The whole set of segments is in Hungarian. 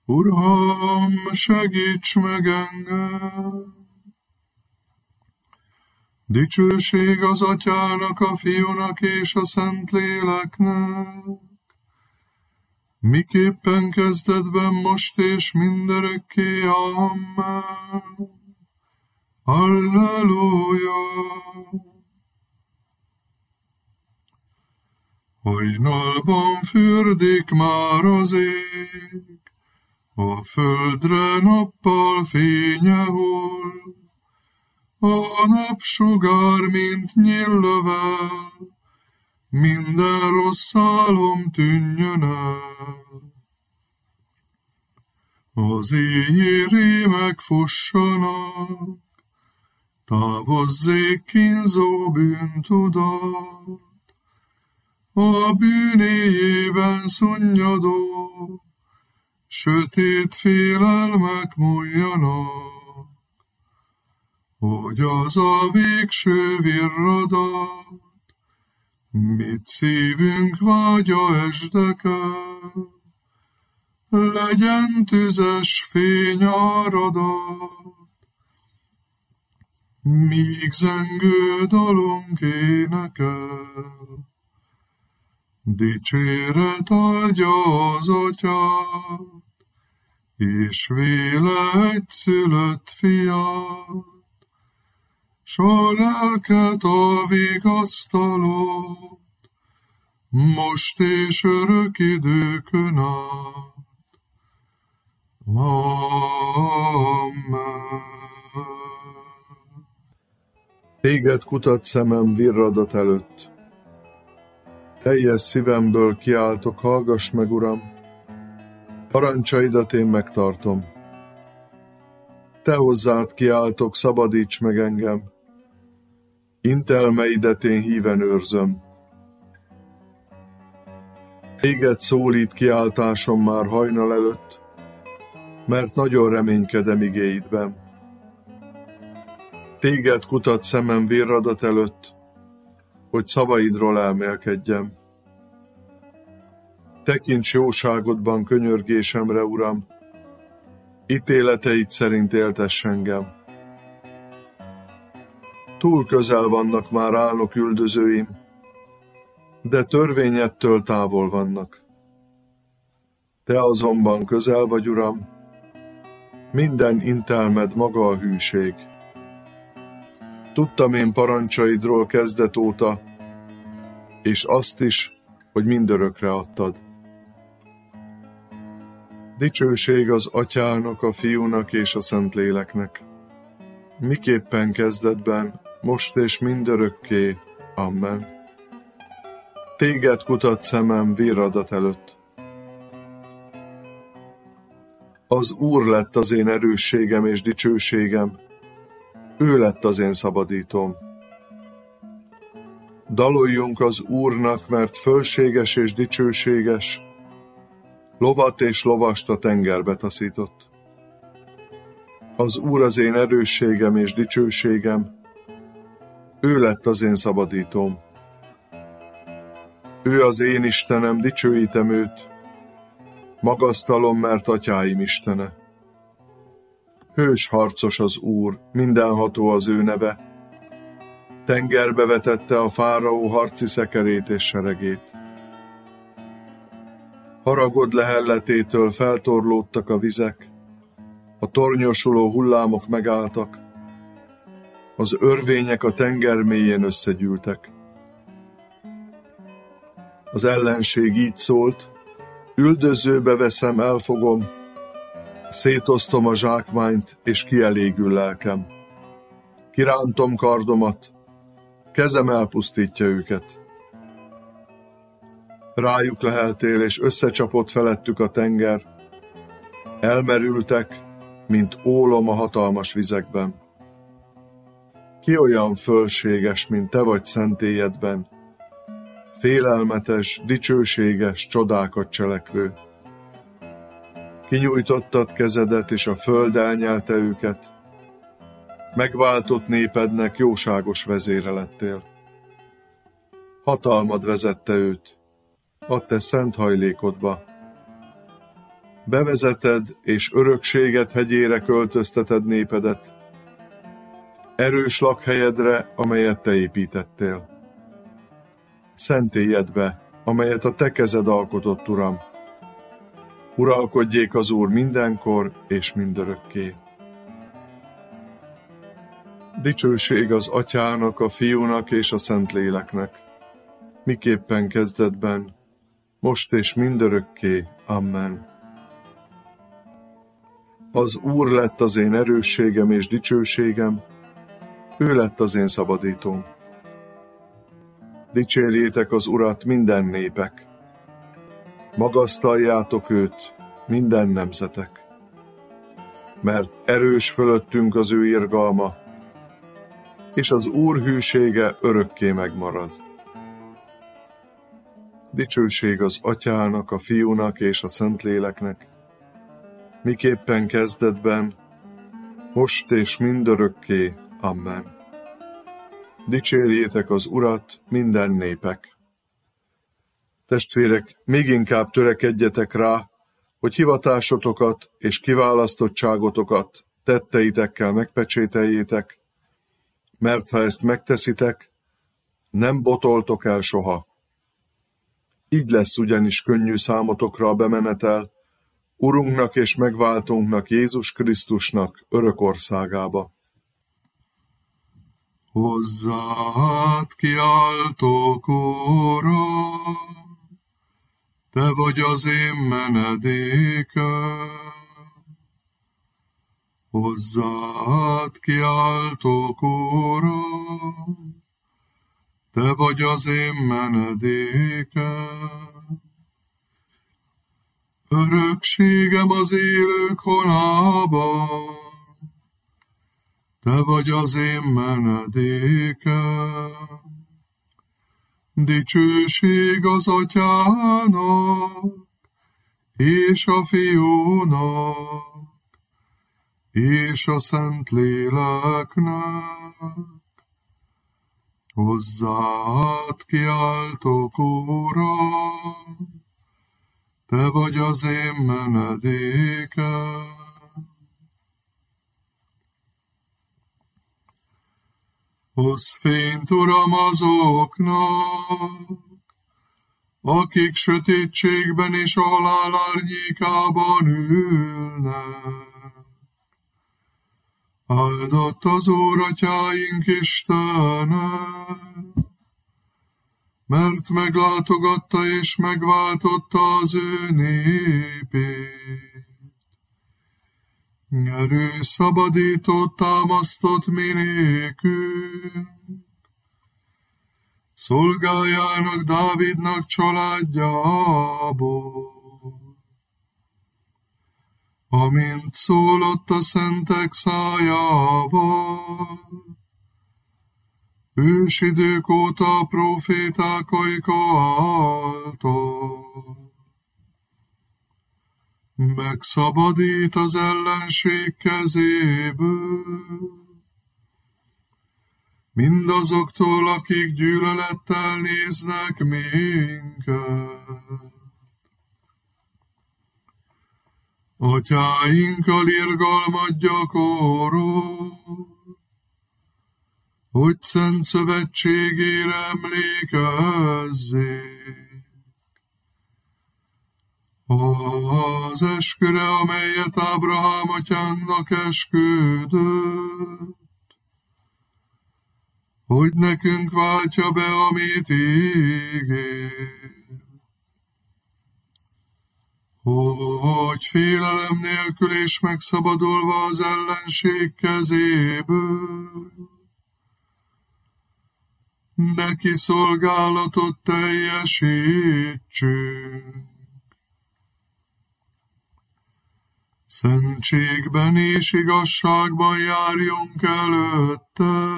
Uram, segíts meg engem! Dicsőség az Atyának, a Fiúnak és a Szentléleknek, miképpen kezdetben, most és mindörökké. Amen. Halleluja! Hajnalban fürdik már az ég, a földre nappal fénye hull, a napsugár, mint nyíllövel, minden rossz álom tűnjön el. Az éjjé rémek fussanak, távozzék kínzó bűntudat, a bűnéjében szunnyadó, sötét félelmek múljanak, hogy az a végső virradat, mit szívünk vágya esdekel, legyen tüzes fényáradat, míg zengő dalunk énekel. Dicséret áldja az Atyát, és véle egyszülött fiát, s a lelket a vigasztalót, most és örök időkön át. Amen. Téged kutat szemem virradat előtt. Teljes szívemből kiáltok, hallgass meg, Uram! Parancsaidat én megtartom. Te hozzád kiáltok, szabadíts meg engem! Intelmeidet én híven őrzöm. Téged szólít kiáltásom már hajnal előtt, mert nagyon reménykedem igéidben. Téged kutat szemem virradat előtt, hogy szavaidról elmélkedjem. Tekints jóságodban könyörgésemre, Uram, ítéleteid szerint éltess engem. Túl közel vannak már álnok üldözőim, de törvényettől távol vannak. Te azonban közel vagy, Uram, minden intelmed maga a hűség. Tudtam én parancsaidról kezdet óta, és azt is, hogy mindörökre adtad. Dicsőség az Atyának, a Fiúnak és a Szentléleknek, miképpen kezdetben, most és mindörökké. Amen. Téged kutat szemem virradat előtt. Az Úr lett az én erősségem és dicsőségem, ő lett az én szabadítóm. Daloljunk az Úrnak, mert fölséges és dicsőséges, lovat és lovast a tengerbe taszított. Az Úr az én erősségem és dicsőségem, ő lett az én szabadítóm. Ő az én Istenem, dicsőítem őt, magasztalom, mert atyáim Istene. Hős harcos az Úr, mindenható az ő neve, tengerbe vetette a fáraó harci szekerét és seregét. Haragod lehelletétől feltorlódtak a vizek, a tornyosuló hullámok megálltak, az örvények a tenger mélyén összegyűltek. Az ellenség így szólt, üldözőbe veszem, elfogom, szétosztom a zsákmányt, és kielégül lelkem. Kirántom kardomat, kezem elpusztítja őket. Rájuk leheltél, és összecsapott felettük a tenger, elmerültek, mint ólom a hatalmas vizekben. Ki olyan fölséges, mint te vagy szentélyedben, félelmetes, dicsőséges, csodákat cselekvő. Kinyújtottad kezedet, és a föld elnyelte őket. Megváltott népednek jóságos vezére lettél. Hatalmad vezette őt a te szent hajlékodba. Bevezeted és örökséget hegyére költözteted népedet, erős lakhelyedre, amelyet te építettél. Szentélyedbe, amelyet a te kezed alkotott, Uram. Uralkodjék az Úr mindenkor és mindörökké. Dicsőség az Atyának, a Fiúnak és a Szentléleknek, miképpen kezdetben, most és mindörökké. Amen. Az Úr lett az én erősségem és dicsőségem, ő lett az én szabadítóm. Dicsérjétek az Urat minden népek, magasztaljátok őt minden nemzetek, mert erős fölöttünk az ő irgalma, és az Úr hűsége örökké megmarad. Dicsőség az Atyának, a Fiúnak és a Szentléleknek, miképpen kezdetben, most és mindörökké. Amen. Dicsérjétek az Urat minden népek. Testvérek, még inkább törekedjetek rá, hogy hivatásotokat és kiválasztottságotokat tetteitekkel megpecsételjétek, mert ha ezt megteszitek, nem botoltok el soha. Így lesz ugyanis könnyű számotokra a bemenetel Urunknak és megváltónknak, Jézus Krisztusnak örök országába. Hozzád kiáltok, Uram, te vagy az én menedékem. Hozzád kiáltok, Uram, te vagy az én menedékem. Örökségem az élők honában, te vagy az én menedékem. Dicsőség az Atyának, és a Fiúnak, és a Szentléleknek. Hozzád kiáltok, Uram, te vagy az én menedékem. Hozz fényt, Uram, azoknak, akik sötétségben és a halál árnyékában ülnek. Áldott az Úr, Atyáink Istene, mert meglátogatta és megváltotta az ő népét. Erős szabadítót támasztott mi nékünk, szolgájának, Dávidnak családjából. Amint szólott a szentek szájával, ősidők óta a próféták ajka által. Megszabadít az ellenség kezéből, mindazoktól, akik gyűlölettel néznek minket. Atyáinkkal irgalmat gyakorol, hogy szent szövetségére emlékezzék. Az esküre, amelyet Ábrahám atyánknak esküdött, hogy nekünk váltja be, amit ígér. Hogy félelem nélkül és megszabadulva az ellenség kezéből, neki szolgálatot teljesítsünk. Szentségben és igazságban járjunk előtte,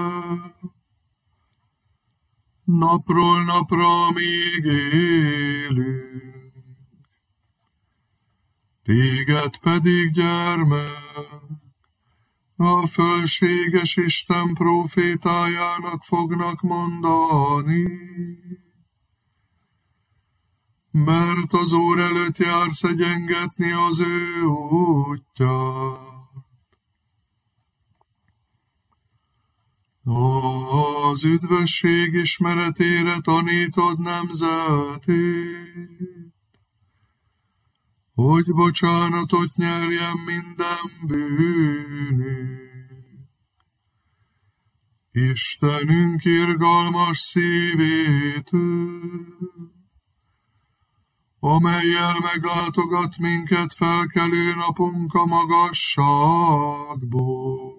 napról napra, amíg élünk. Téged pedig, gyermek, a fölséges Isten prófétájának fognak mondani. mert az Úr előtt jársz egyengetni az ő útját. Az üdvösség ismeretére tanítod nemzetét, hogy bocsánatot nyerjen minden bűnük. Istenünk irgalmas szívétől, amellyel meglátogat minket felkelő napunk a magasságból,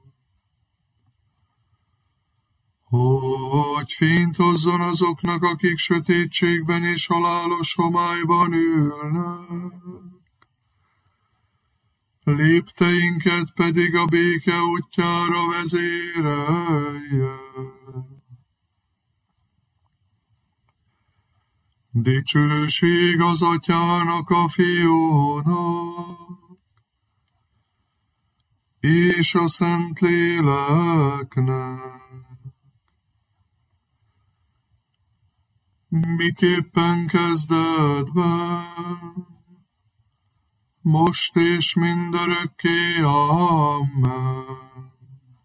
hogy fényt hozzon azoknak, akik sötétségben és halálos homályban ülnek, lépteinket pedig a béke útjára vezérelje. Dicsőség az Atyának, a Fiúnak, és a Szentléleknek, miképpen kezdetben, most és mindörökké. Amen.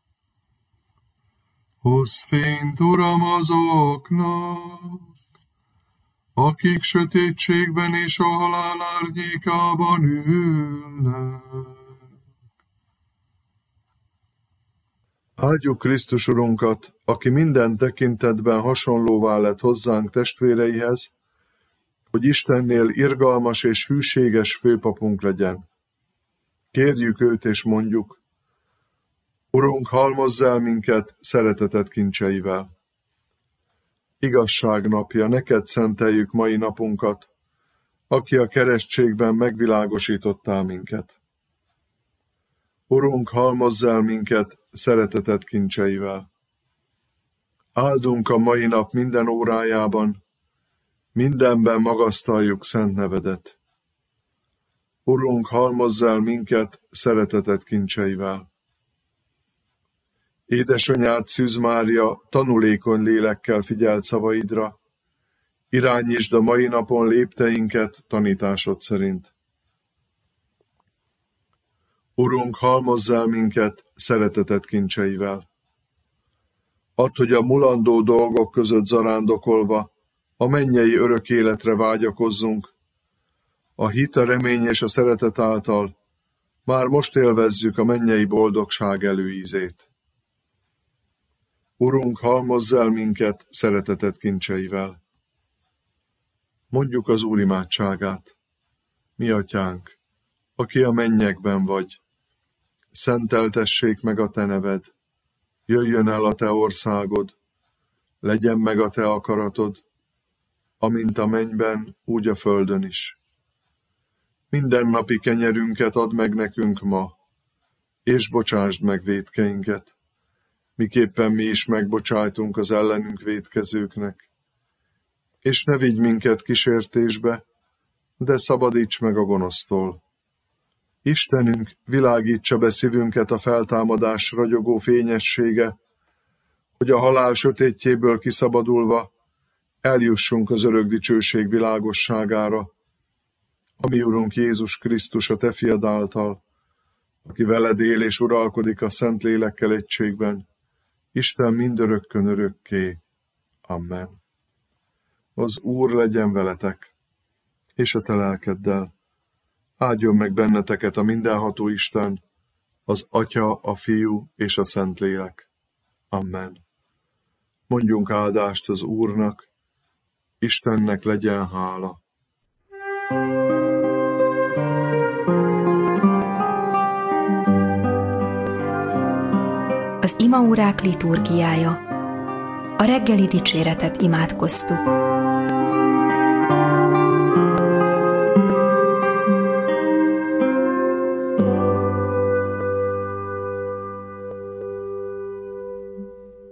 Hozz fényt, Uram, azoknak, akik sötétségben és a halál árnyékában ülnek. Áldjuk Krisztus Urunkat, aki minden tekintetben hasonlóvá lett hozzánk testvéreihez, hogy Istennél irgalmas és hűséges főpapunk legyen. Kérjük őt és mondjuk: Urunk, halmozz el minket szereteted kincseivel. Igazság napja, neked szenteljük mai napunkat, aki a keresztségben megvilágosítottál minket. Urunk, halmozz el minket szereteted kincseivel. Áldunk a mai nap minden órájában, mindenben magasztaljuk szent nevedet. Urunk, halmozz el minket szereteted kincseivel. Édesanyád, Szűz Mária, tanulékony lélekkel figyelt szavaidra, irányítsd a mai napon lépteinket tanításod szerint. Urunk, halmozz el minket szereteted kincseivel. Add, hogy a mulandó dolgok között zarándokolva a mennyei örök életre vágyakozzunk, a hit, a remény és a szeretet által már most élvezzük a mennyei boldogság előízét. Urunk, halmozz el minket szereteted kincseivel. Mondjuk az Úr imádságát. Mi atyánk, aki a mennyekben vagy, szenteltessék meg a te neved, jöjjön el a te országod, legyen meg a te akaratod, amint a mennyben, úgy a földön is. Mindennapi kenyerünket add meg nekünk ma, és bocsásd meg vétkeinket, miképpen mi is megbocsájtunk az ellenünk vétkezőknek. És ne vigy minket kísértésbe, de szabadíts meg a gonosztól. Istenünk, világítsa be szívünket a feltámadás ragyogó fényessége, hogy a halál sötétjéből kiszabadulva eljussunk az örök dicsőség világosságára, ami Urunk Jézus Krisztus a te fiad által, aki veled él és uralkodik a Szentlélekkel egységben, Isten mindörökkön örökké. Amen. Az Úr legyen veletek, és a te lelkeddel. Áldjon meg benneteket a mindenható Isten, az Atya, a Fiú és a Szentlélek. Amen. Mondjunk áldást az Úrnak, Istennek legyen hála. Az imaórák liturgiája. A reggeli dicséretet imádkoztuk.